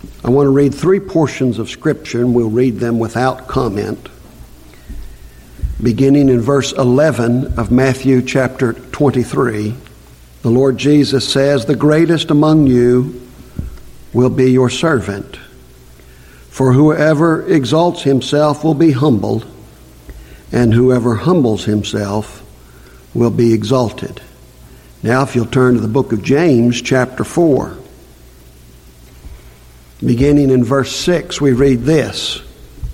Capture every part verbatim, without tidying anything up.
I want to read three portions of Scripture, and we'll read them without comment. Beginning in verse eleven of Matthew chapter twenty-three, the Lord Jesus says, "The greatest among you will be your servant. For whoever exalts himself will be humbled, and whoever humbles himself will be exalted." Now, if you'll turn to the book of James, chapter four. Beginning in verse six, we read this: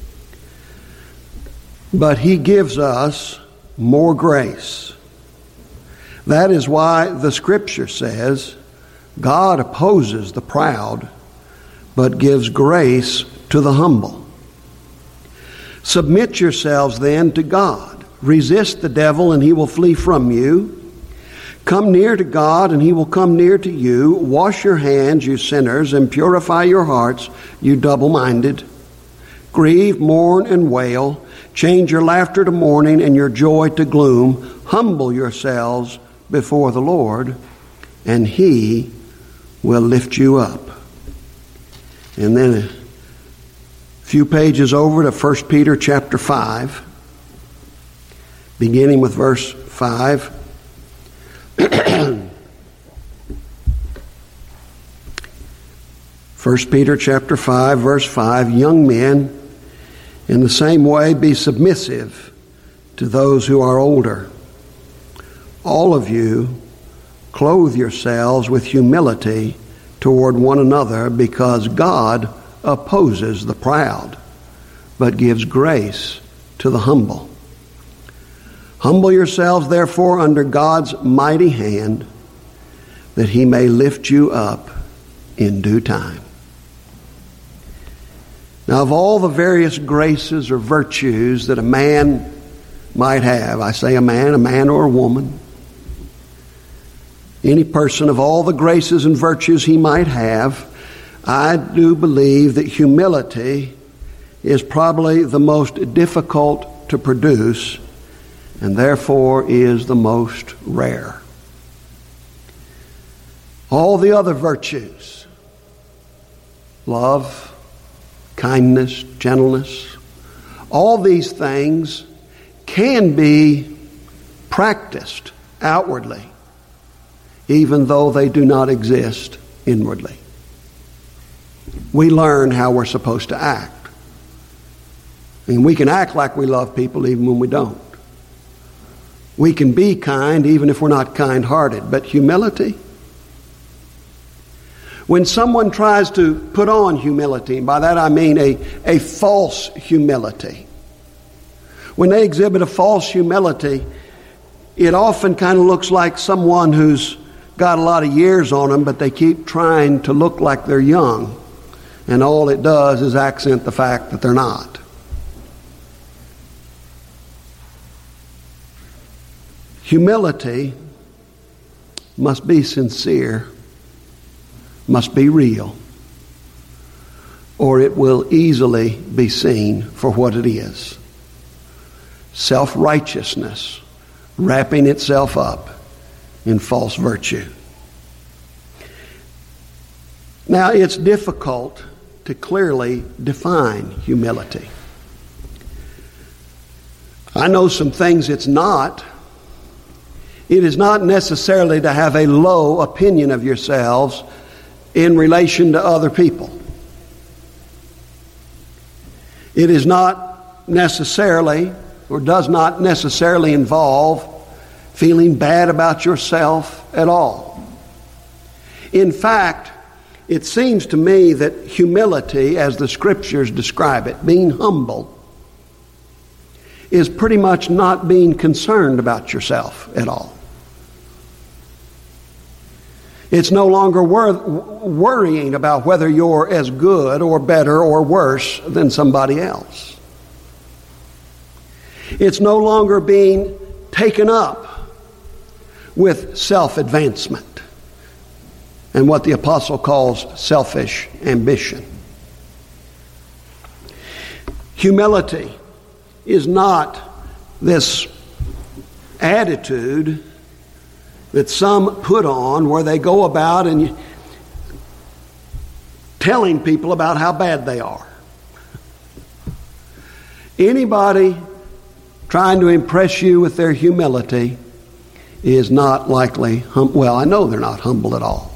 "But he gives us more grace. That is why the Scripture says, God opposes the proud, but gives grace to the humble. Submit yourselves then to God. Resist the devil, and he will flee from you. Come near to God, and he will come near to you. Wash your hands, you sinners, and purify your hearts, you double-minded. Grieve, mourn, and wail. Change your laughter to mourning and your joy to gloom. Humble yourselves before the Lord, and he will lift you up." And then a few pages over to First Peter chapter five, beginning with verse five. First Peter chapter five, verse five, "Young men, in the same way be submissive to those who are older. All of you clothe yourselves with humility toward one another, because God opposes the proud, but gives grace to the humble. Humble yourselves, therefore, under God's mighty hand, that he may lift you up in due time." Now, of all the various graces or virtues that a man might have, I say a man, a man or a woman, any person of all the graces and virtues he might have, I do believe that humility is probably the most difficult to produce, and therefore is the most rare. All the other virtues, love, kindness, gentleness, all these things can be practiced outwardly, even though they do not exist inwardly. We learn how we're supposed to act. And we can act like we love people even when we don't. We can be kind even if we're not kind-hearted. But humility? When someone tries to put on humility, and by that I mean a, a false humility, when they exhibit a false humility, it often kind of looks like someone who's got a lot of years on them, but they keep trying to look like they're young. And all it does is accent the fact that they're not. Humility must be sincere, must be real, or it will easily be seen for what it is. Self-righteousness wrapping itself up in false virtue. Now, it's difficult to clearly define humility. I know some things it's not. It is not necessarily to have a low opinion of yourselves in relation to other people. It is not necessarily, or does not necessarily involve, feeling bad about yourself at all. In fact, it seems to me that humility, as the Scriptures describe it, being humble, is pretty much not being concerned about yourself at all. It's no longer wor- worrying about whether you're as good or better or worse than somebody else. It's no longer being taken up with self-advancement and what the apostle calls selfish ambition. Humility is not this attitude that some put on where they go about and telling people about how bad they are. Anybody trying to impress you with their humility is not likely, hum- well, I know they're not humble at all.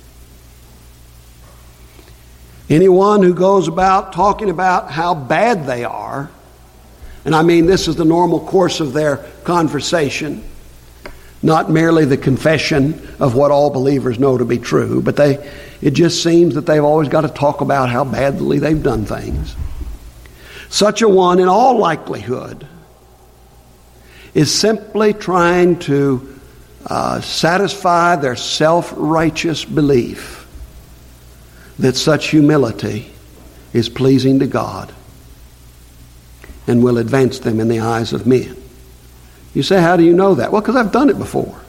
Anyone who goes about talking about how bad they are, and I mean this is the normal course of their conversation, not merely the confession of what all believers know to be true, but they it just seems that they've always got to talk about how badly they've done things. Such a one, in all likelihood, is simply trying to uh, satisfy their self-righteous belief that such humility is pleasing to God and will advance them in the eyes of men. You say, how do you know that? Well, because I've done it before.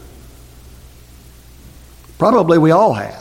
Probably we all have.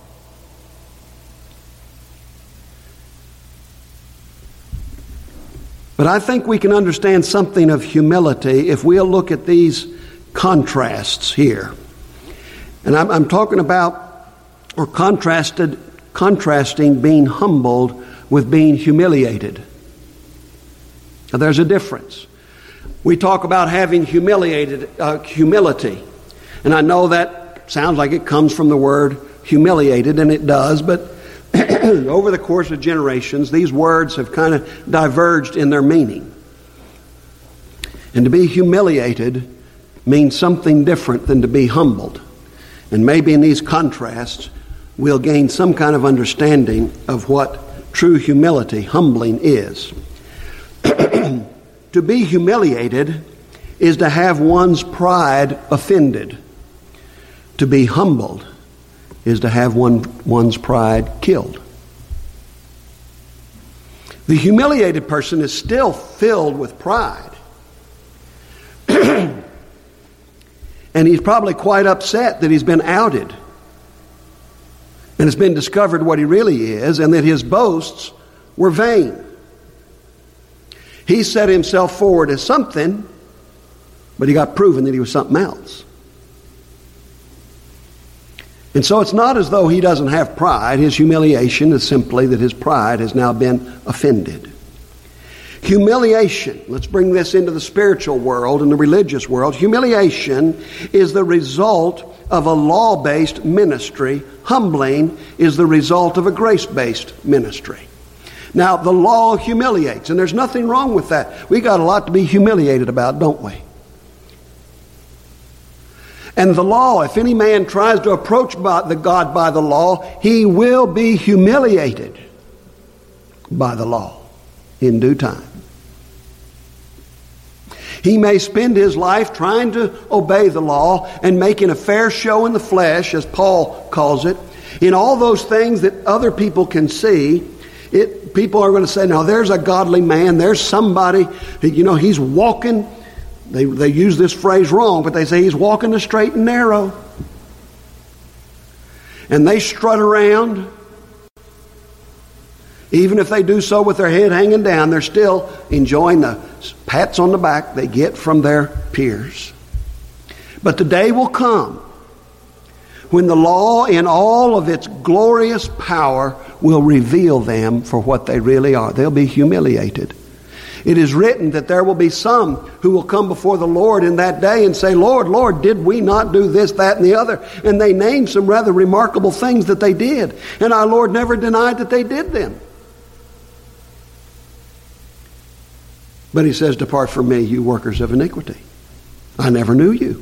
But I think we can understand something of humility if we'll look at these contrasts here. And I'm, I'm talking about, or contrasted, contrasting being humbled with being humiliated. Now, there's a difference. We talk about having humiliated uh, humility. And I know that sounds like it comes from the word humiliated, and it does, but over the course of generations, these words have kind of diverged in their meaning. And to be humiliated means something different than to be humbled. And maybe in these contrasts, we'll gain some kind of understanding of what true humility, humbling, is. To be humiliated is to have one's pride offended. To be humbled is to have one, one's pride killed. The humiliated person is still filled with pride. And he's probably quite upset that he's been outed. And it's been discovered what he really is, and that his boasts were vain. He set himself forward as something, but he got proven that he was something else. And so it's not as though he doesn't have pride. His humiliation is simply that his pride has now been offended. Humiliation, let's bring this into the spiritual world and the religious world. Humiliation is the result of a law-based ministry. Humbling is the result of a grace-based ministry. Now, the law humiliates, and there's nothing wrong with that. We got a lot to be humiliated about, don't we? And the law, if any man tries to approach by the God by the law, he will be humiliated by the law in due time. He may spend his life trying to obey the law and making a fair show in the flesh, as Paul calls it, in all those things that other people can see. It, people are going to say, now there's a godly man, there's somebody, you know, he's walking. They, they use this phrase wrong, but they say he's walking the straight and narrow. And they strut around. Even if they do so with their head hanging down, they're still enjoying the pats on the back they get from their peers. But the day will come when the law in all of its glorious power will reveal them for what they really are. They'll be humiliated. It is written that there will be some who will come before the Lord in that day and say, Lord, Lord, did we not do this, that, and the other? And they name some rather remarkable things that they did. And our Lord never denied that they did them. But he says, depart from me, you workers of iniquity. I never knew you.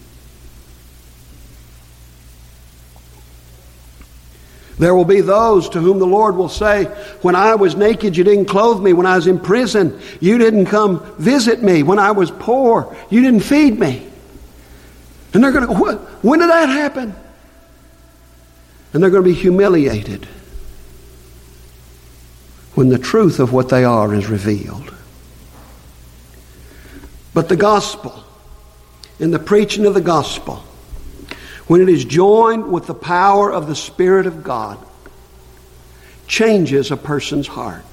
There will be those to whom the Lord will say, when I was naked, you didn't clothe me. When I was in prison, you didn't come visit me. When I was poor, you didn't feed me. And they're going to, what? When did that happen? And they're going to be humiliated when the truth of what they are is revealed. But the gospel, in the preaching of the gospel, when it is joined with the power of the Spirit of God, changes a person's heart.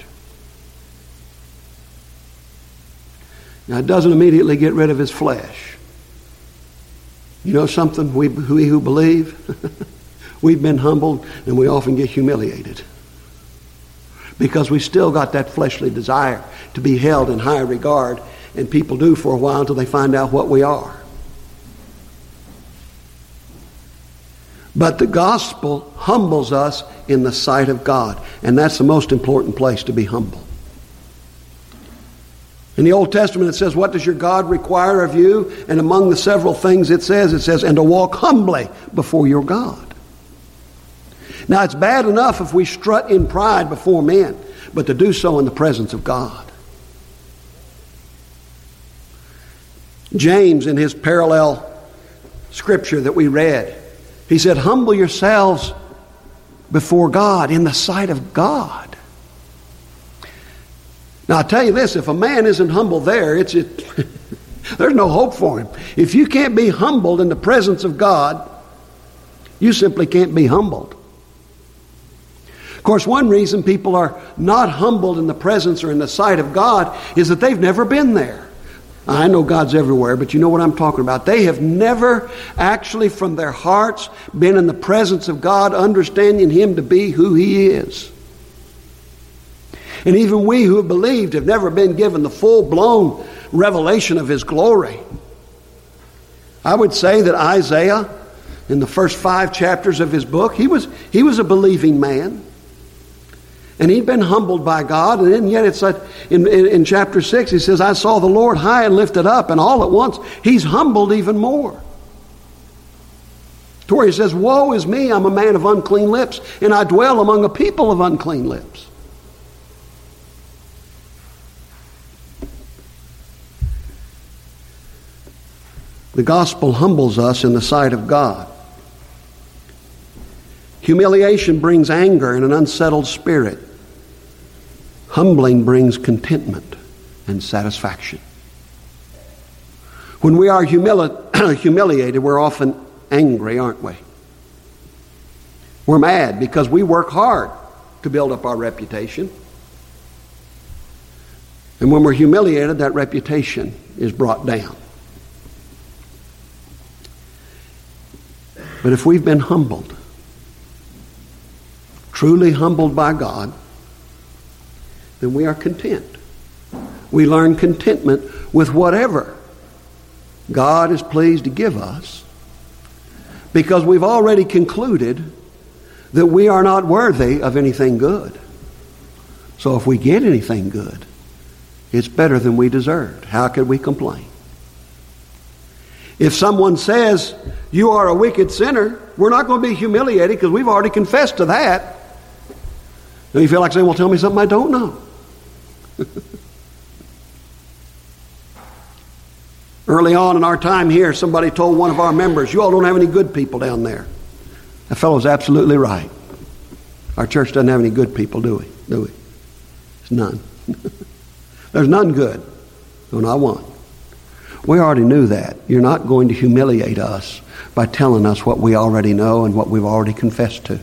Now, it doesn't immediately get rid of his flesh. You know something? We, we who believe, we've been humbled and we often get humiliated. because we still got that fleshly desire to be held in high regard, and people do for a while until they find out what we are. But the gospel humbles us in the sight of God, and that's the most important place, to be humble. In the Old Testament it says, what does your God require of you? And among the several things it says, it says, and to walk humbly before your God. Now it's bad enough if we strut in pride before men, but to do so in the presence of God. James, in his parallel scripture that we read, he said, humble yourselves before God, in the sight of God. Now I'll tell you this, if a man isn't humble there, it's it, there's no hope for him. If you can't be humbled in the presence of God, you simply can't be humbled. Of course, one reason people are not humbled in the presence or in the sight of God is that they've never been there. I know God's everywhere, but you know what I'm talking about. They have never actually from their hearts been in the presence of God, understanding Him to be who He is. And even we who have believed have never been given the full-blown revelation of His glory. I would say that Isaiah, in the first five chapters of his book, he was, he was a believing man. And he'd been humbled by God, and then yet it's like in, in, in chapter six, he says, I saw the Lord high and lifted up, and all at once he's humbled even more. To where he says, woe is me, I'm a man of unclean lips, and I dwell among a people of unclean lips. The gospel humbles us in the sight of God. Humiliation brings anger and an unsettled spirit. Humbling brings contentment and satisfaction. When we are humili- humiliated, we're often angry, aren't we? We're mad because we work hard to build up our reputation. And when we're humiliated, that reputation is brought down. But if we've been humbled, truly humbled by God, then we are content. We learn contentment with whatever God is pleased to give us, because we've already concluded that we are not worthy of anything good. So if we get anything good, it's better than we deserved. How could we complain? If someone says, you are a wicked sinner, we're not going to be humiliated because we've already confessed to that. And you feel like saying, well, tell me something I don't know. Early on in our time here, somebody told one of our members, you all don't have any good people down there. That fellow's absolutely right. Our church doesn't have any good people, do we? Do we? There's none. There's none good. No, not one. We already knew that. You're not going to humiliate us by telling us what we already know and what we've already confessed to.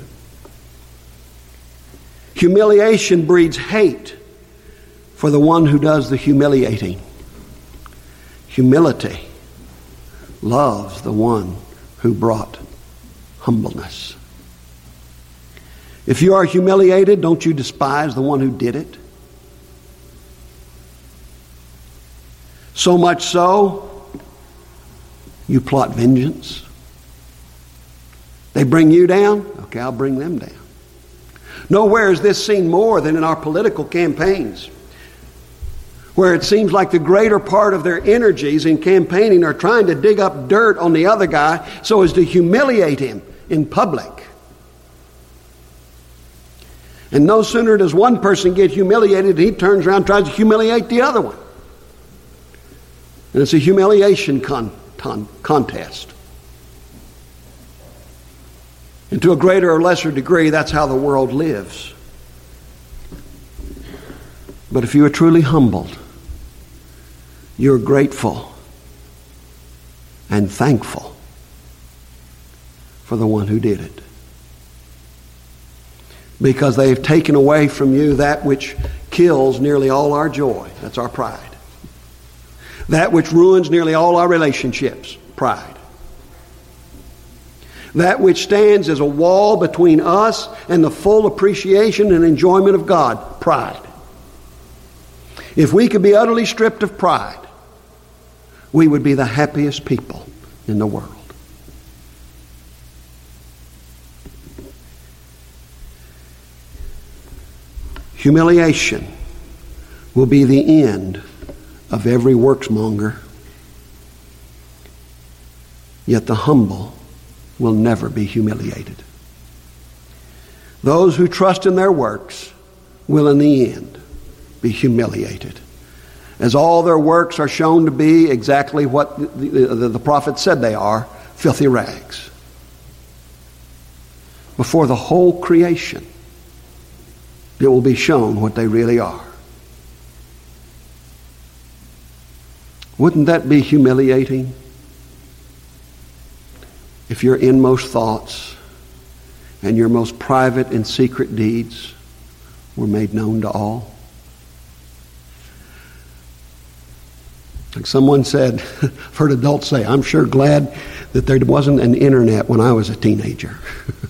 Humiliation breeds hate for the one who does the humiliating. Humility loves the one who brought humbleness. If you are humiliated, don't you despise the one who did it? So much so, you plot vengeance. They bring you down? Okay, I'll bring them down. Nowhere is this seen more than in our political campaigns, where it seems like the greater part of their energies in campaigning are trying to dig up dirt on the other guy so as to humiliate him in public. And no sooner does one person get humiliated, he turns around and tries to humiliate the other one. And it's a humiliation con- con- contest. And to a greater or lesser degree, that's how the world lives. But if you are truly humbled, you're grateful and thankful for the one who did it. Because they've taken away from you that which kills nearly all our joy. That's our pride. That which ruins nearly all our relationships. Pride. That which stands as a wall between us and the full appreciation and enjoyment of God, pride. If we could be utterly stripped of pride, we would be the happiest people in the world. Humiliation will be the end of every worksmonger. Yet the humble will never be humiliated. Those who trust in their works will in the end be humiliated, as all their works are shown to be exactly what the, the, the prophet said they are, filthy rags. Before the whole creation, it will be shown what they really are. Wouldn't that be humiliating? If your inmost thoughts and your most private and secret deeds were made known to all. Like someone said, I've heard adults say, I'm sure glad that there wasn't an internet when I was a teenager.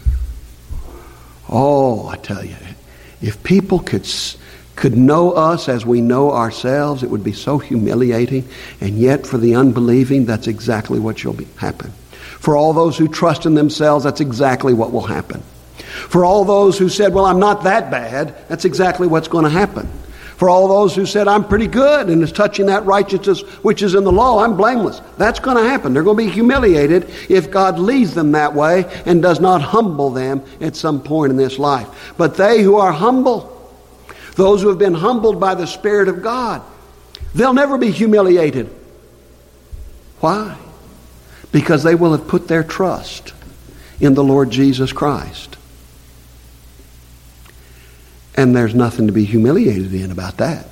Oh, I tell you, if people could could know us as we know ourselves, it would be so humiliating. And yet for the unbelieving, that's exactly what will be happen. For all those who trust in themselves, that's exactly what will happen. For all those who said, well, I'm not that bad, that's exactly what's going to happen. For all those who said, I'm pretty good and is touching that righteousness which is in the law, I'm blameless. That's going to happen. They're going to be humiliated if God leads them that way and does not humble them at some point in this life. But they who are humble, those who have been humbled by the Spirit of God, they'll never be humiliated. Why? Because they will have put their trust in the Lord Jesus Christ. And there's nothing to be humiliated in about that.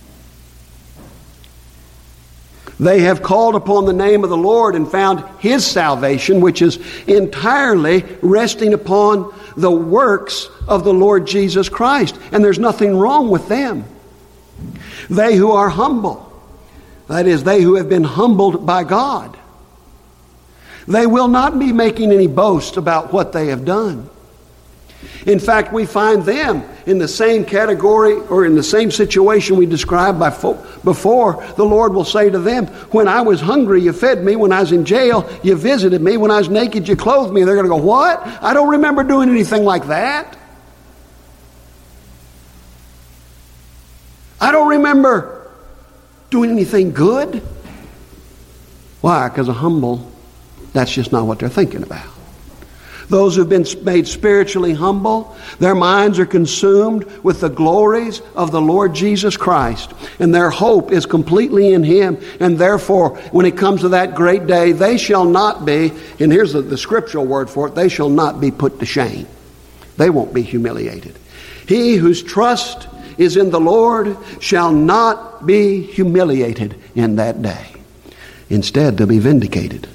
They have called upon the name of the Lord and found His salvation, which is entirely resting upon the works of the Lord Jesus Christ. And there's nothing wrong with them. They who are humble, that is, they who have been humbled by God, they will not be making any boast about what they have done. In fact, we find them in the same category or in the same situation we described by fo- before. The Lord will say to them, when I was hungry, you fed me. When I was in jail, you visited me. When I was naked, you clothed me. They're going to go, what? I don't remember doing anything like that. I don't remember doing anything good. Why? Because a humble, that's just not what they're thinking about. Those who've been made spiritually humble, their minds are consumed with the glories of the Lord Jesus Christ. And their hope is completely in Him. And therefore, when it comes to that great day, they shall not be, and here's the, the scriptural word for it, they shall not be put to shame. They won't be humiliated. He whose trust is in the Lord shall not be humiliated in that day. Instead, they'll be vindicated.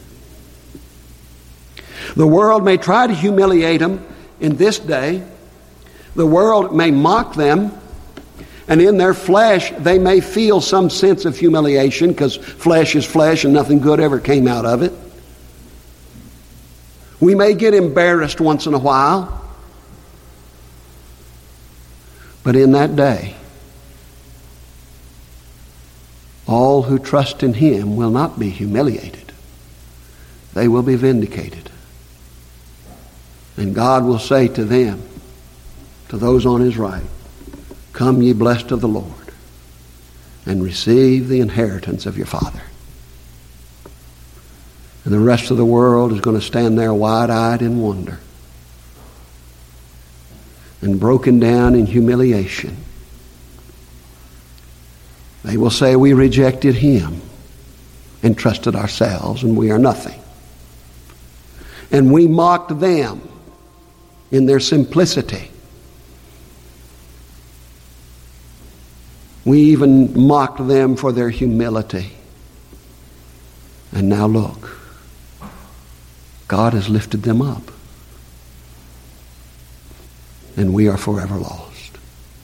The world may try to humiliate them in this day. The world may mock them. And in their flesh, they may feel some sense of humiliation because flesh is flesh and nothing good ever came out of it. We may get embarrassed once in a while. But in that day, all who trust in Him will not be humiliated. They will be vindicated. And God will say to them, to those on His right, come ye blessed of the Lord, and receive the inheritance of your Father. And the rest of the world is going to stand there wide-eyed in wonder and broken down in humiliation. They will say, we rejected Him and trusted ourselves, and we are nothing. And we mocked them in their simplicity. We even mocked them for their humility. And now look, God has lifted them up. And we are forever lost.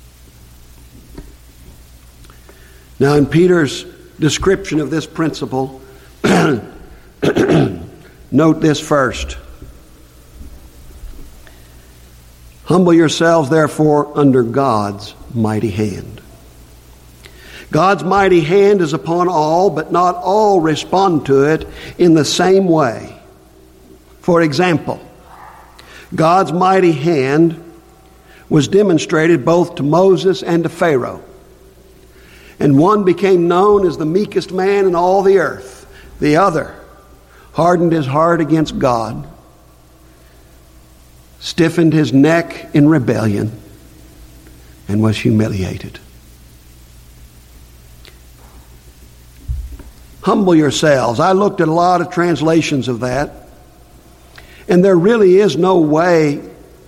Now in Peter's description of this principle, note this first. Humble yourselves, therefore, under God's mighty hand. God's mighty hand is upon all, but not all respond to it in the same way. For example, God's mighty hand was demonstrated both to Moses and to Pharaoh. And one became known as the meekest man in all the earth. The other hardened his heart against God, stiffened his neck in rebellion, and was humiliated. Humble yourselves. I looked at a lot of translations of that, and there really is no way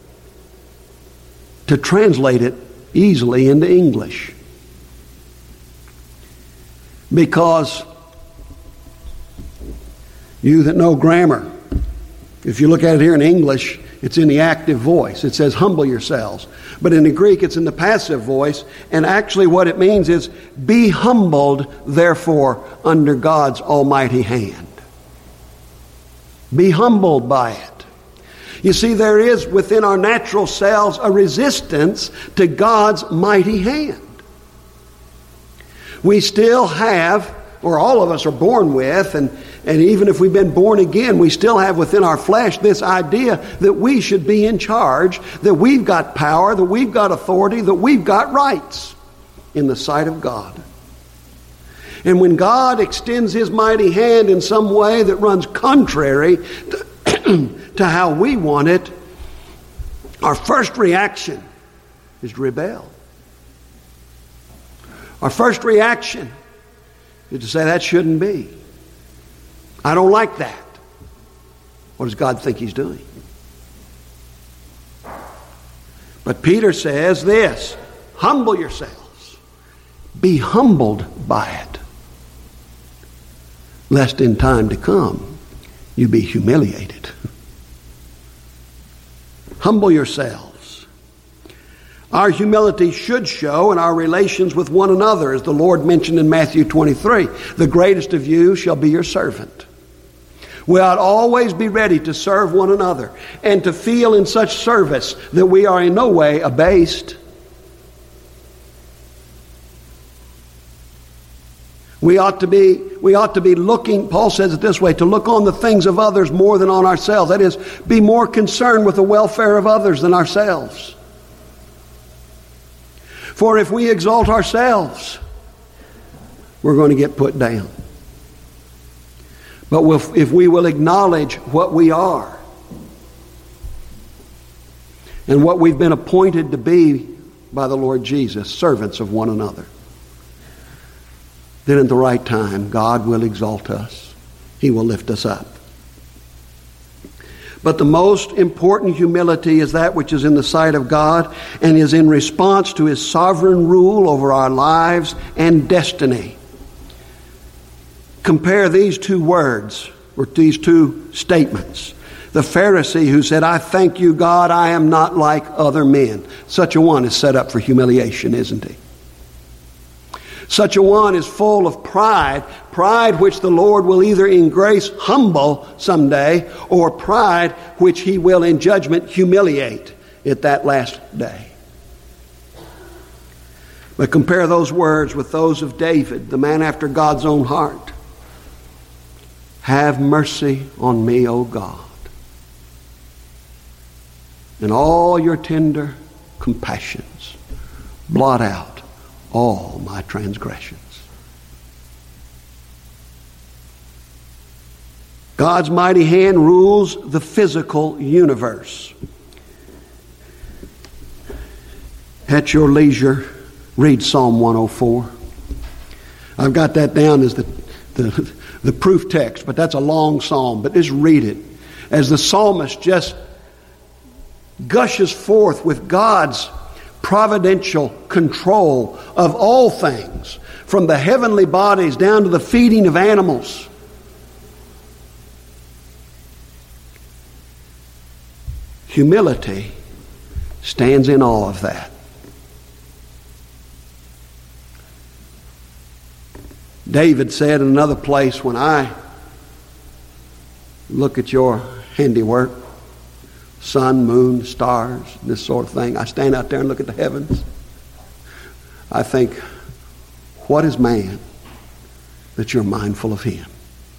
to translate it easily into English. Because you that know grammar, if you look at it here in English, it's in the active voice. It says, humble yourselves. But in the Greek, it's in the passive voice. And actually what it means is, be humbled, therefore, under God's almighty hand. Be humbled by it. You see, there is within our natural selves a resistance to God's mighty hand. We still have, or all of us are born with, and, and even if we've been born again, we still have within our flesh this idea that we should be in charge, that we've got power, that we've got authority, that we've got rights in the sight of God. And when God extends His mighty hand in some way that runs contrary to, to how we want it, our first reaction is to rebel. Our first reaction is to say, that shouldn't be. I don't like that. What does God think He's doing? But Peter says this, humble yourselves. Be humbled by it, lest in time to come you be humiliated. Humble yourselves. Our humility should show in our relations with one another, as the Lord mentioned in Matthew twenty-three. The greatest of you shall be your servant. We ought always be ready to serve one another and to feel in such service that we are in no way abased. We ought to be, we ought to be looking, Paul says it this way, to look on the things of others more than on ourselves. That is, be more concerned with the welfare of others than ourselves. For if we exalt ourselves, we're going to get put down. But if we will acknowledge what we are and what we've been appointed to be by the Lord Jesus, servants of one another, then at the right time, God will exalt us. He will lift us up. But the most important humility is that which is in the sight of God and is in response to His sovereign rule over our lives and destiny. Compare these two words, or these two statements. The Pharisee who said, I thank you, God, I am not like other men. Such a one is set up for humiliation, isn't he? Such a one is full of pride, pride which the Lord will either in grace humble someday, or pride which He will in judgment humiliate at that last day. But compare those words with those of David, the man after God's own heart. Have mercy on me, O God, and all your tender compassions blot out all my transgressions. God's mighty hand rules the physical universe. At your leisure, read Psalm one oh four. I've got that down as the, the, the proof text, but that's a long psalm. But just read it. As the psalmist just gushes forth with God's providential control of all things, from the heavenly bodies down to the feeding of animals. Humility stands in awe of that. David said in another place, when I look at your handiwork, sun, moon, stars, this sort of thing. I stand out there and look at the heavens. I think, what is man that you're mindful of him?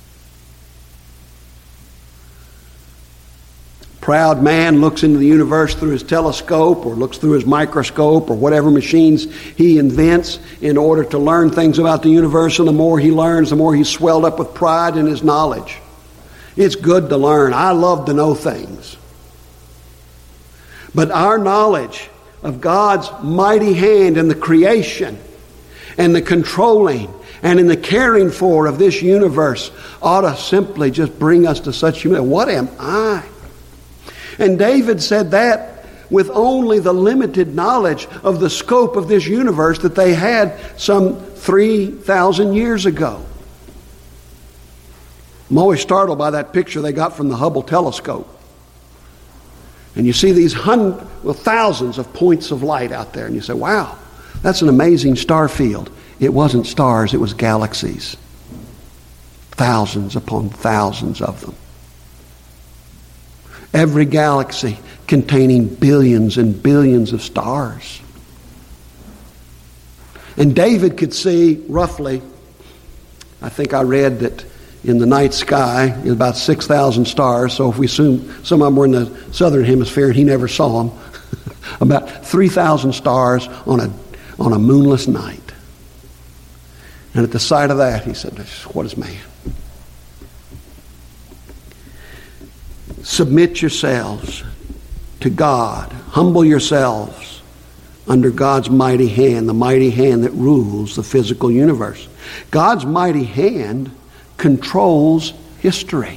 Proud man looks into the universe through his telescope or looks through his microscope or whatever machines he invents in order to learn things about the universe, and the more he learns, the more he's swelled up with pride in his knowledge. It's good to learn. I love to know things. But our knowledge of God's mighty hand in the creation and the controlling and in the caring for of this universe ought to simply just bring us to such humility. What am I? And David said that with only the limited knowledge of the scope of this universe that they had some three thousand years ago. I'm always startled by that picture they got from the Hubble telescope. And you see these hundreds, well, thousands of points of light out there, and you say, wow, that's an amazing star field. It wasn't stars, it was galaxies. Thousands upon thousands of them. Every galaxy containing billions and billions of stars. And David could see roughly, I think I read that in the night sky is about six thousand stars. So if we assume some of them were in the southern hemisphere and he never saw them, about three thousand stars on a, on a moonless night. And at the sight of that, he said, what is man? Submit yourselves to God. Humble yourselves under God's mighty hand, the mighty hand that rules the physical universe. God's mighty hand controls history.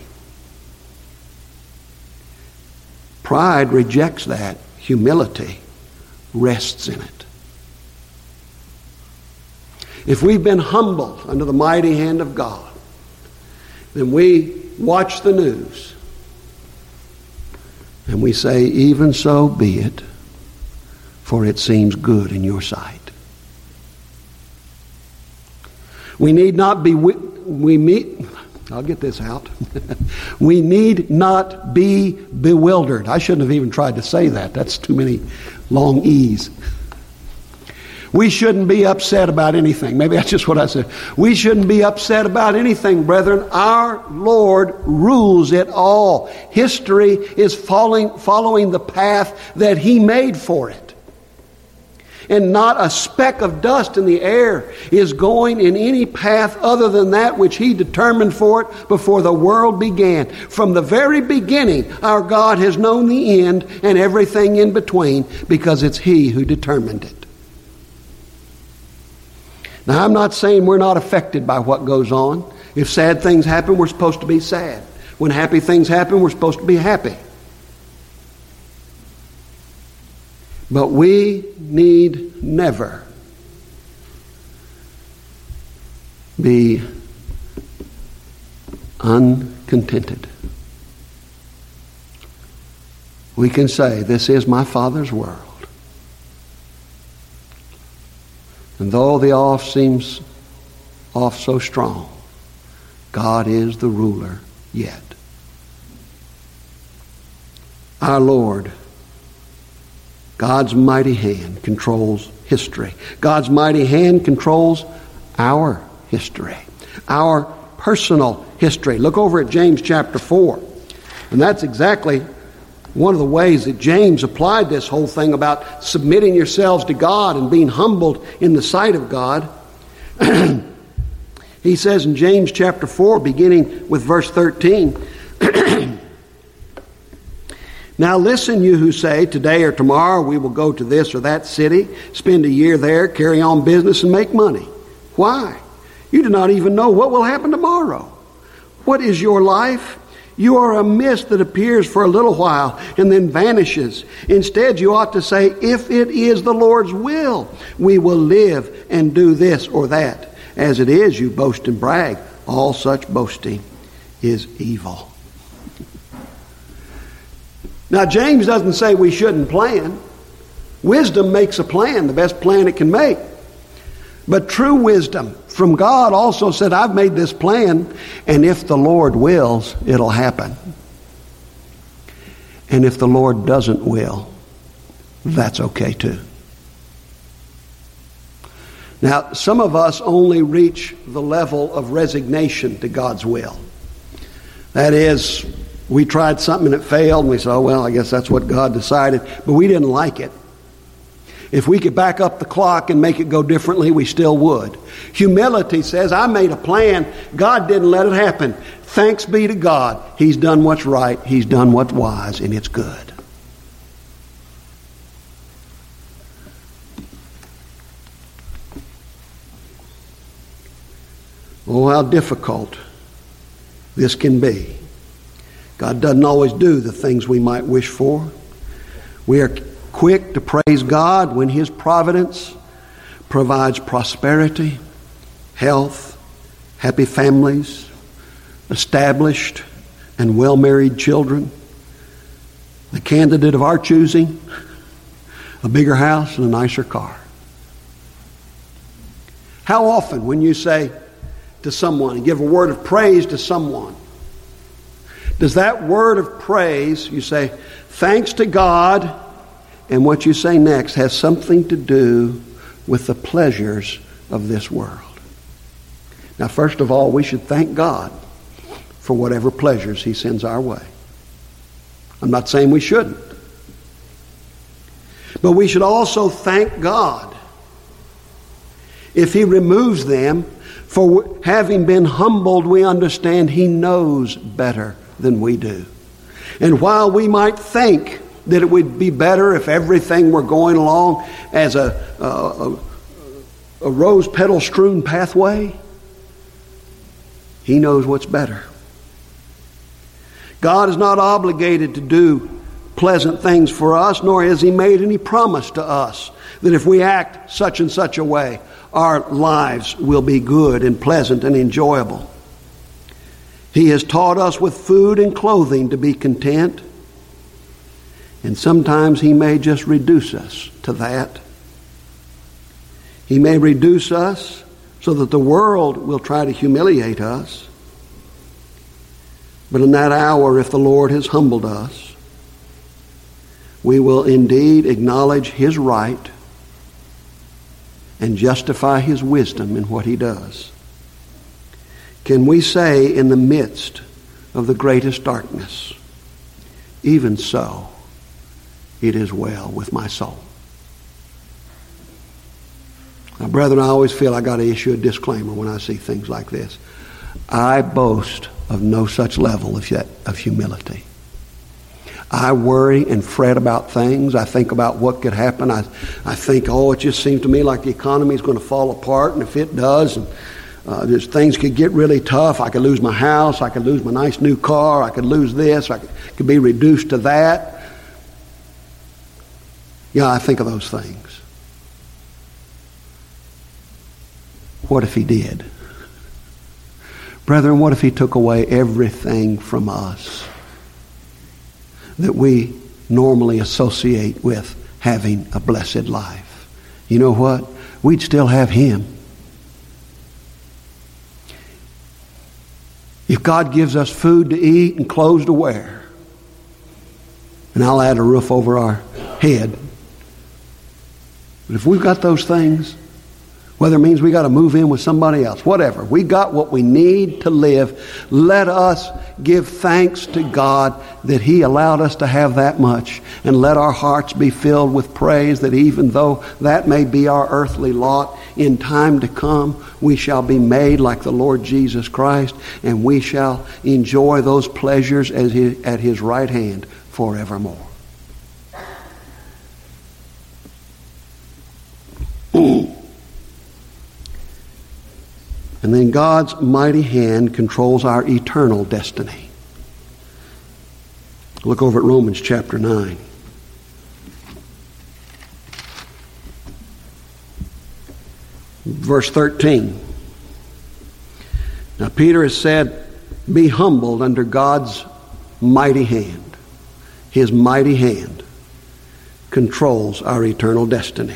Pride rejects that. Humility rests in it. If we've been humbled under the mighty hand of God, then we watch the news and we say, even so be it, for it seems good in your sight. We need not be, we meet, I'll get this out. We need not be bewildered. I shouldn't have even tried to say that. That's too many long E's. We shouldn't be upset about anything. Maybe that's just what I said. We shouldn't be upset about anything, brethren. Our Lord rules it all. History is following, following the path that He made for it. And not a speck of dust in the air is going in any path other than that which He determined for it before the world began. From the very beginning, our God has known the end and everything in between, because it's He who determined it. Now, I'm not saying we're not affected by what goes on. If sad things happen, we're supposed to be sad. When happy things happen, we're supposed to be happy. But we need never be uncontented. We can say, this is my Father's world. And though the off seems off so strong, God is the ruler yet. Our Lord, God's mighty hand controls history. God's mighty hand controls our history, our personal history. Look over at James chapter four. And that's exactly one of the ways that James applied this whole thing about submitting yourselves to God and being humbled in the sight of God. He says in James chapter four, beginning with verse thirteen, now listen, you who say, today or tomorrow we will go to this or that city, spend a year there, carry on business, and make money. Why? You do not even know what will happen tomorrow. What is your life? You are a mist that appears for a little while and then vanishes. Instead, you ought to say, if it is the Lord's will, we will live and do this or that. As it is, you boast and brag. All such boasting is evil. Now, James doesn't say we shouldn't plan. Wisdom makes a plan, the best plan it can make. But true wisdom from God also said, I've made this plan, and if the Lord wills, it'll happen. And if the Lord doesn't will, that's okay too. Now, some of us only reach the level of resignation to God's will. That is, we tried something and it failed, and we said, oh, well, I guess that's what God decided, but we didn't like it. If we could back up the clock and make it go differently, we still would. Humility says, I made a plan. God didn't let it happen. Thanks be to God. He's done what's right. He's done what's wise, and it's good. Oh, how difficult this can be. God doesn't always do the things we might wish for. We are quick to praise God when His providence provides prosperity, health, happy families, established and well-married children, the candidate of our choosing, a bigger house and a nicer car. How often when you say to someone and give a word of praise to someone, does that word of praise, you say, thanks to God, and what you say next has something to do with the pleasures of this world? Now, first of all, we should thank God for whatever pleasures He sends our way. I'm not saying we shouldn't. But we should also thank God if He removes them. For having been humbled, we understand He knows better than we do. And while we might think that it would be better if everything were going along as a, a, a rose petal strewn pathway, He knows what's better. God is not obligated to do pleasant things for us, nor has He made any promise to us that if we act such and such a way, our lives will be good and pleasant and enjoyable. He has taught us with food and clothing to be content. And sometimes He may just reduce us to that. He may reduce us so that the world will try to humiliate us. But in that hour, if the Lord has humbled us, we will indeed acknowledge His right and justify His wisdom in what He does. Can we say in the midst of the greatest darkness, even so, it is well with my soul? Now, brethren, I always feel I got to issue a disclaimer when I see things like this. I boast of no such level of, of humility. I worry and fret about things. I think about what could happen. I, I think, oh, it just seems to me like the economy is going to fall apart. And if it does, and uh, there's, things could get really tough. I could lose my house. I could lose my nice new car. I could lose this. I could, could be reduced to that. Yeah, I think of those things. What if He did? Brethren, what if He took away everything from us that we normally associate with having a blessed life? You know what? We'd still have Him. If God gives us food to eat and clothes to wear, and I'll add a roof over our head, but if we've got those things, whether it means we got to move in with somebody else, whatever, we got what we need to live. Let us give thanks to God that He allowed us to have that much, and let our hearts be filled with praise that even though that may be our earthly lot, in time to come we shall be made like the Lord Jesus Christ, and we shall enjoy those pleasures as he, at His right hand forevermore. And then God's mighty hand controls our eternal destiny. Look over at Romans chapter nine. Verse thirteen. Now Peter has said, be humbled under God's mighty hand. His mighty hand controls our eternal destiny.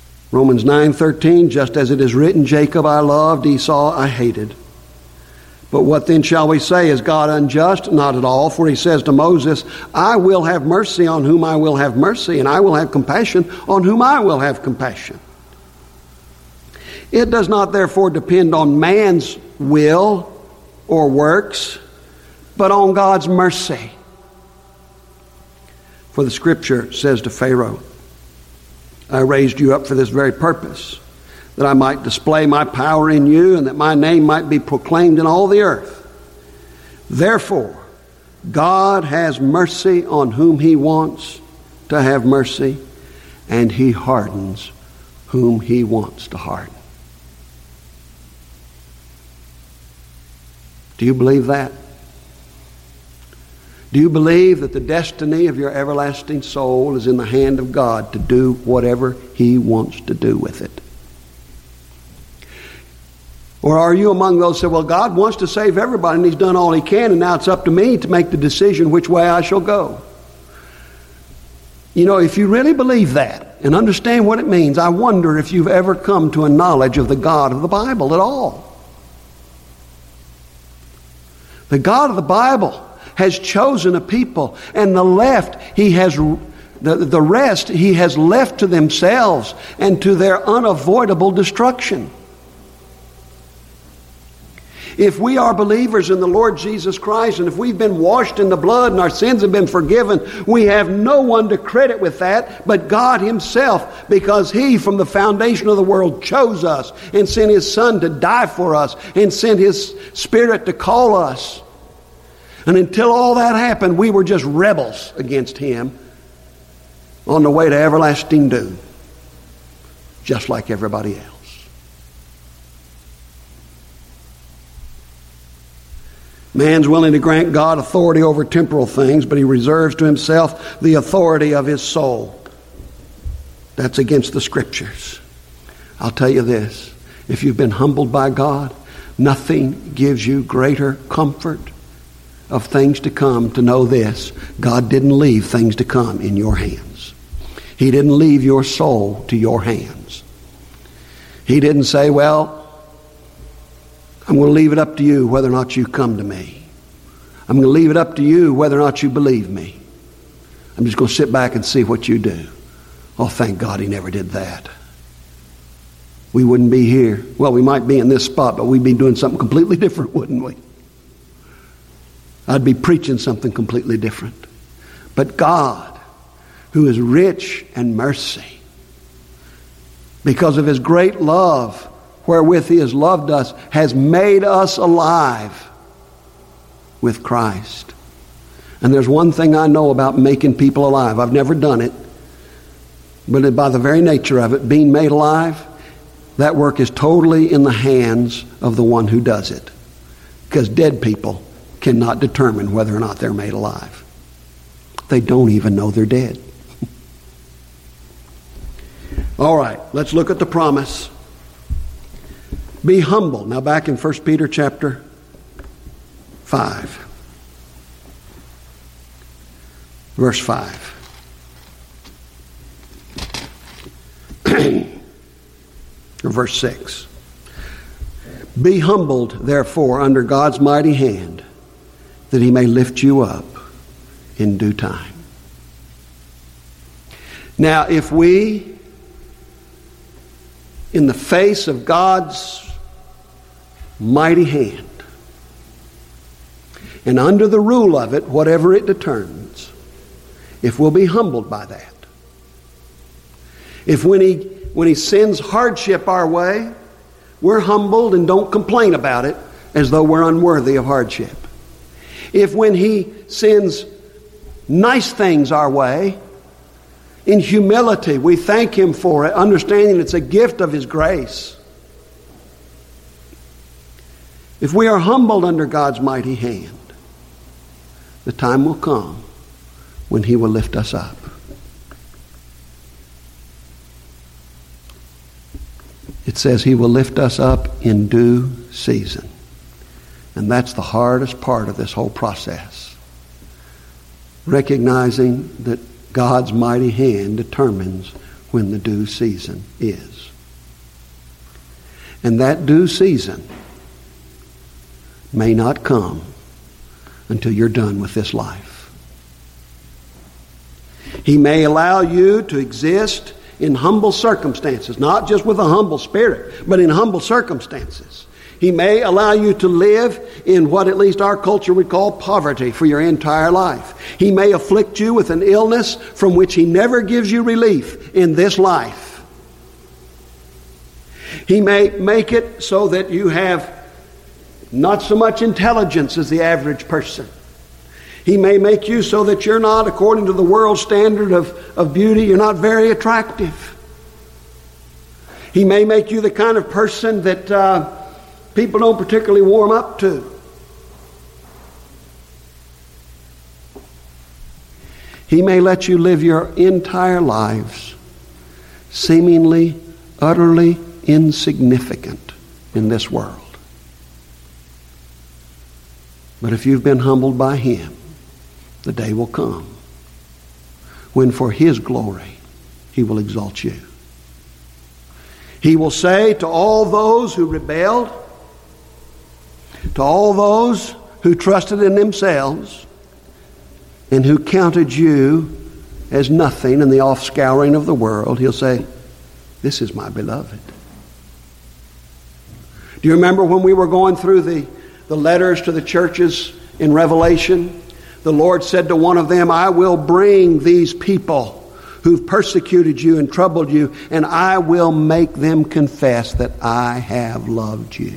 Romans nine thirteen, just as it is written, Jacob I loved, Esau I hated. But what then shall we say? Is God unjust? Not at all. For he says to Moses, I will have mercy on whom I will have mercy, and I will have compassion on whom I will have compassion. It does not therefore depend on man's will or works, but on God's mercy. For the Scripture says to Pharaoh, I raised you up for this very purpose, that I might display my power in you, and that my name might be proclaimed in all the earth. Therefore, God has mercy on whom he wants to have mercy, and he hardens whom he wants to harden. Do you believe that? Do you believe that the destiny of your everlasting soul is in the hand of God to do whatever he wants to do with it? Or are you among those who say, well, God wants to save everybody and he's done all he can, and now it's up to me to make the decision which way I shall go? You know, if you really believe that and understand what it means, I wonder if you've ever come to a knowledge of the God of the Bible at all. The God of the Bible has chosen a people, and the left, he has the, the rest he has left to themselves and to their unavoidable destruction. If we are believers in the Lord Jesus Christ, and if we've been washed in the blood and our sins have been forgiven, we have no one to credit with that but God himself, because he from the foundation of the world chose us and sent his Son to die for us and sent his Spirit to call us. And until all that happened, we were just rebels against him on the way to everlasting doom, just like everybody else. Man's willing to grant God authority over temporal things, but he reserves to himself the authority of his soul. That's against the Scriptures. I'll tell you this, if you've been humbled by God, nothing gives you greater comfort of things to come to know this: God didn't leave things to come in your hands. He didn't leave your soul to your hands. He didn't say, well, I'm going to leave it up to you whether or not you come to me. I'm going to leave it up to you whether or not you believe me. I'm just going to sit back and see what you do. Oh, thank God he never did that. We wouldn't be here. Well, we might be in this spot, but we'd be doing something completely different, wouldn't we? I'd be preaching something completely different. But God, who is rich in mercy, because of his great love wherewith he has loved us, has made us alive with Christ. And there's one thing I know about making people alive. I've never done it, but by the very nature of it, being made alive, that work is totally in the hands of the one who does it. Because dead people cannot determine whether or not they're made alive. They don't even know they're dead. All right, let's look at the promise. Be humble. Now back in First Peter chapter five. Verse five. Or verse six. Be humbled, therefore, under God's mighty hand, that he may lift you up in due time. Now, if we, in the face of God's mighty hand, and under the rule of it, whatever it determines, if we'll be humbled by that, if when he when he sends hardship our way, we're humbled and don't complain about it as though we're unworthy of hardship. If when he sends nice things our way, in humility we thank him for it, understanding it's a gift of his grace. If we are humbled under God's mighty hand, the time will come when he will lift us up. It says he will lift us up in due season. And that's the hardest part of this whole process. Recognizing that God's mighty hand determines when the due season is. And that due season may not come until you're done with this life. He may allow you to exist in humble circumstances, not just with a humble spirit, but in humble circumstances. He may allow you to live in what at least our culture would call poverty for your entire life. He may afflict you with an illness from which He never gives you relief in this life. He may make it so that you have not so much intelligence as the average person. He may make you so that you're not, according to the world standard of, of beauty, you're not very attractive. He may make you the kind of person that uh, people don't particularly warm up to. He may let you live your entire lives seemingly, utterly insignificant in this world. But if you've been humbled by Him, the day will come when for His glory He will exalt you. He will say to all those who rebelled, to all those who trusted in themselves and who counted you as nothing in the offscouring of the world, He'll say, "This is my beloved." Do you remember when we were going through the, the letters to the churches in Revelation? The Lord said to one of them, "I will bring these people who've persecuted you and troubled you, and I will make them confess that I have loved you."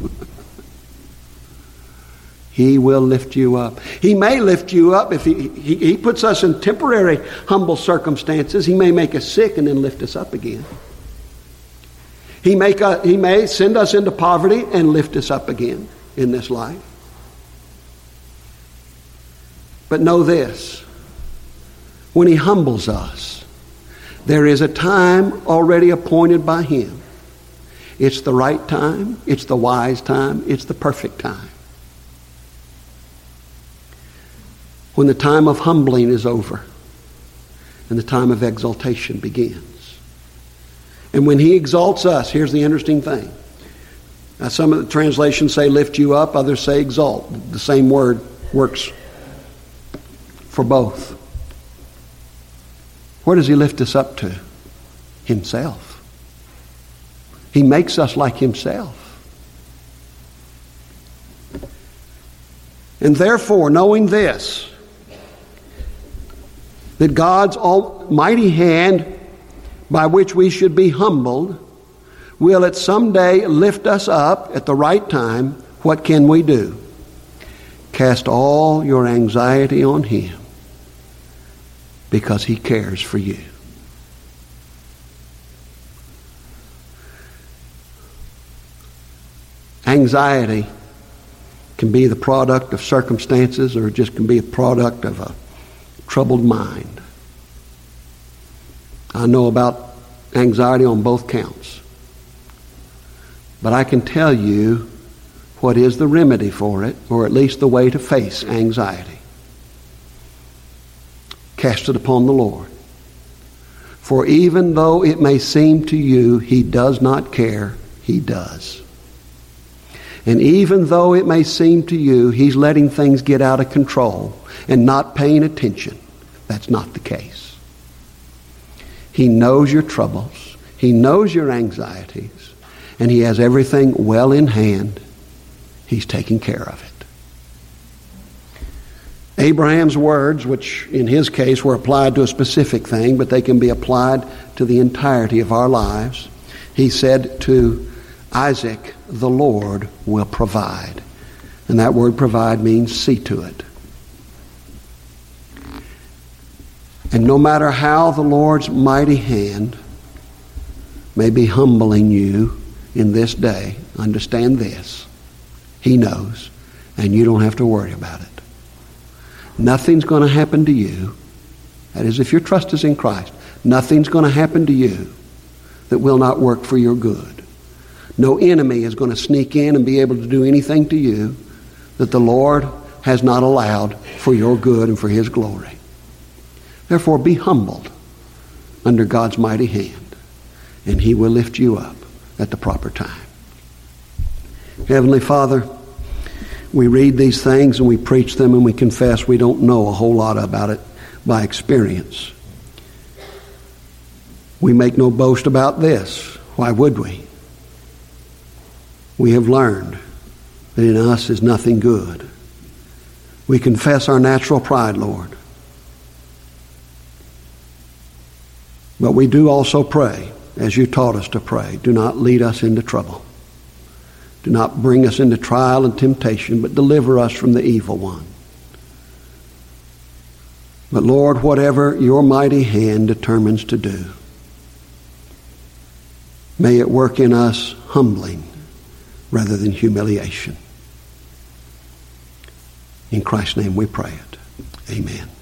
He will lift you up. He may lift you up if he, he, he puts us in temporary humble circumstances. He may make us sick and then lift us up again. He, make a, he may send us into poverty and lift us up again in this life. But know this, when He humbles us, there is a time already appointed by Him. It's the right time, it's the wise time, it's the perfect time. When the time of humbling is over and the time of exaltation begins. And when He exalts us, here's the interesting thing. Now, some of the translations say lift you up, others say exalt. The same word works for both. Where does He lift us up to? Himself. He makes us like Himself. And therefore, knowing this, that God's almighty hand by which we should be humbled will at some day lift us up at the right time, what can we do? Cast all your anxiety on Him, because He cares for you. Anxiety can be the product of circumstances, or it just can be a product of a troubled mind. I know about anxiety on both counts. But I can tell you what is the remedy for it, or at least the way to face anxiety. Cast it upon the Lord. For even though it may seem to you He does not care, He does. And even though it may seem to you He's letting things get out of control and not paying attention, that's not the case. He knows your troubles. He knows your anxieties. And He has everything well in hand. He's taking care of it. Abraham's words, which in his case were applied to a specific thing, but they can be applied to the entirety of our lives. He said to Isaac, "The Lord will provide." And that word provide means see to it. And no matter how the Lord's mighty hand may be humbling you in this day, understand this. He knows, and you don't have to worry about it. Nothing's going to happen to you. That is, if your trust is in Christ, nothing's going to happen to you that will not work for your good. No enemy is going to sneak in and be able to do anything to you that the Lord has not allowed for your good and for His glory. Therefore, be humbled under God's mighty hand, and He will lift you up at the proper time. Heavenly Father, We read these things and we preach them and we confess we don't know a whole lot about it by experience. We make no boast about this. Why would we? We have learned that in us is nothing good. We confess our natural pride, Lord. But we do also pray, as you taught us to pray. Do not lead us into trouble. Do not bring us into trial and temptation, but deliver us from the evil one. But Lord, whatever your mighty hand determines to do, may it work in us humbling rather than humiliation. In Christ's name we pray it. Amen.